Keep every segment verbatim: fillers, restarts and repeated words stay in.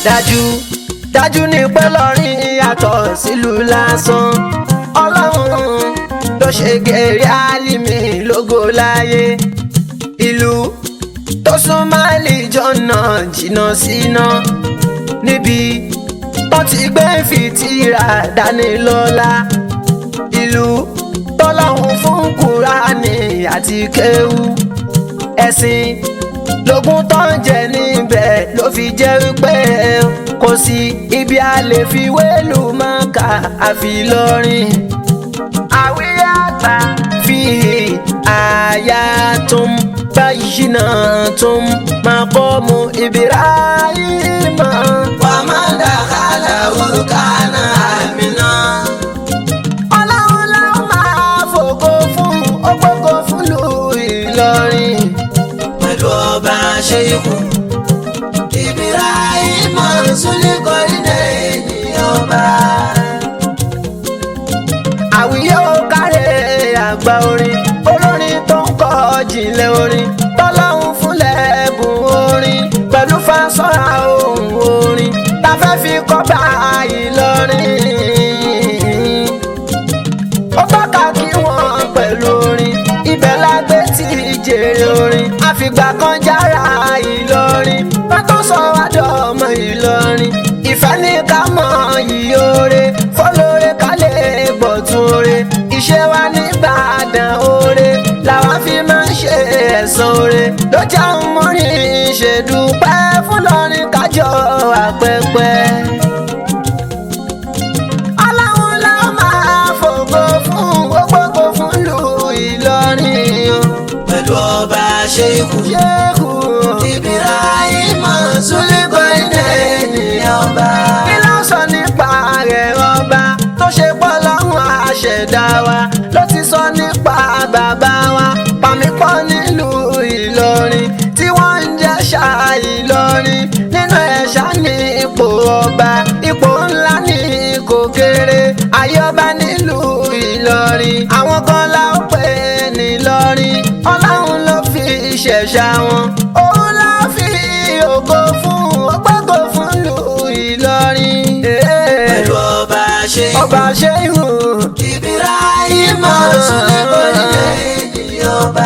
dájú dájú ní pé lọ́rin yàtọ̀ sílùú lásán ọlọ́run ló ṣe gèrè Álímì lógo láyé ìlú tó súnmọ́ àlìjọ́nà jìnnà síná níbi tó ti gbé fìtírà dání lọ́lá ìlú tọ́lọ́hun fún Kùránì àti kéwú ẹ̀sìn lógún tó ń jẹ níbẹ̀ ló fi jẹ́ wípé kò sí ibi a lè fi wélu Mákà àfi Ìlọrin. àwíyé àgbà fi ayatun bayyinatun maqamu Ibrahima wa man dakhalahu kana amina. ọlọ́run ló máa fògo fún ògbógo fún ìlú Ìlọrin pẹ̀lú ọba Ṣéíkù Ibrahima Zulkarnaini ọba. àwíyé ó kárẹ̀ àgbà orin olórin tó ń kọ jìnlẹ̀ orin tọ́lọ́hun fúnlẹ̀ ẹ̀bùn orin pẹ̀lú fásọ́ra ohùn orin tá fẹ́ fi kọ́ bá Ìlọrin. ó tọ́ka kí wọ́n pẹ̀lú orin ibẹ̀ la gbé tí jèrè orin àfìgbà kan jára Ìlọrin wọ́n tó sọ wádọ̀ ọmọ Ìlọrin ìfẹ́ ní ká mọ̀ yìí oore fọlọ́re ká lè gbọ̀tún oore iṣẹ́ wa ní Ìbàdàn oore làwọn fi máa ń ṣe ẹ̀san oore ló jẹ́ ń múrin ṣèdúpẹ́ fún Ìlọrin kájọ àpẹpẹ. ọlọ́run ló máa fògo fún gbogbo fún ìlú Ìlọrin pẹ̀lú ọba Ṣéíkù Ibrahima Zulkarnaini ọba. kí ló sọ nípa rẹ̀ ọba tó ṣe pọ́ lọ́rùn àṣẹ̀dá wa ló ti sọ nípa bàbá wa pàmípọ̀ nílùú Ìlọrin tí wọ́n ń jẹ́ ṣáà Ìlọrin nínú ẹ̀ṣá ní ipò ọba ipò ńlá ní kò kéré ayé ọba nílùú Ìlọrin àwọn kan la ó pè ní Ìlọrin ọlọ́run ló fi ṣẹ̀ṣà wọn òun la fi ògo fún ògbógo fún ìlú Ìlọrin pẹ̀lú ọba Ṣéíkù ọba Ṣéíkù Ibrahima Zulkarnaini ọba.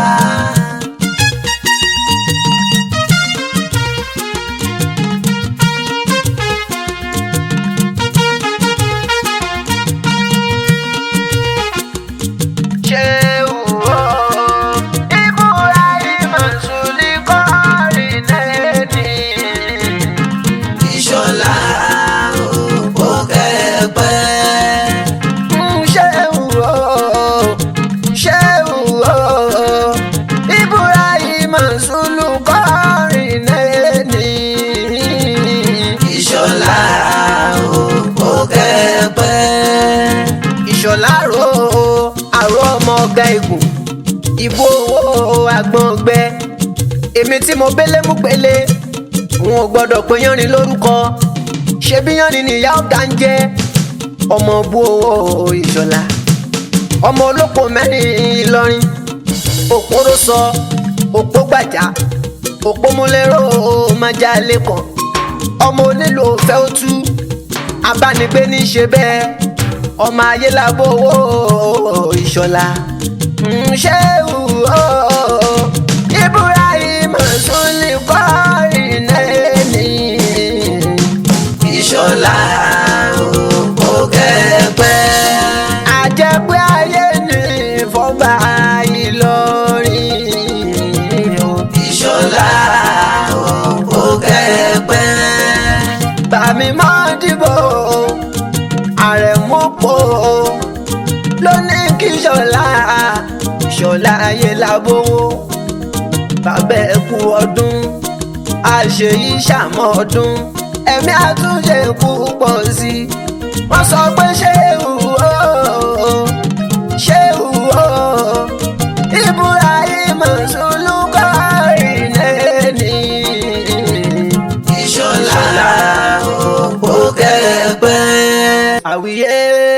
ìṣọ̀lárò àrò ọmọ ọ̀gá igun ìbò owó àgbọ̀n ọgbẹ́ èmi tí mo bélé mú pélé wọn ò gbọ́dọ̀ pé yánrin lórúkọ ṣe bí yánrin nìyá ọ̀gá ń jẹ́ ọmọ bú owó ìṣọ̀lá ọmọ olóko mẹ́rin Ìlọrin òpóró sọ òpó gbàjà òpó múlẹ́rọ̀ májá lẹ́kọ̀ọ́ ọmọ onílò fẹ́ ó tú abánigbé ní ṣe bẹ́ẹ̀ ọmọ ayé lábò owó ìṣọ̀lá Ṣéíkù Ibrahima Zulkarnaini ìṣọ̀lá ó kẹ́pẹ́. àjẹpẹ́ ayé ní fọ́nbà Ìlọrin ìṣọ̀lá ó kẹ́pẹ́. bàmí mọ́ dìbò àrẹ̀mọ́pọ̀ ló ní kí Ṣọlá Ṣọlá ayé lábówó bàbá ẹ kú ọdún àṣeyí ṣàmọ́ ọdún ẹ̀mí àtúnṣe kú pọ̀ sí i wọ́n sọ pé Ṣéíkù Ṣéíkù Ibrahima Zulkarnaini ìṣọ̀lá ó kẹ́pẹ́. àwíyé.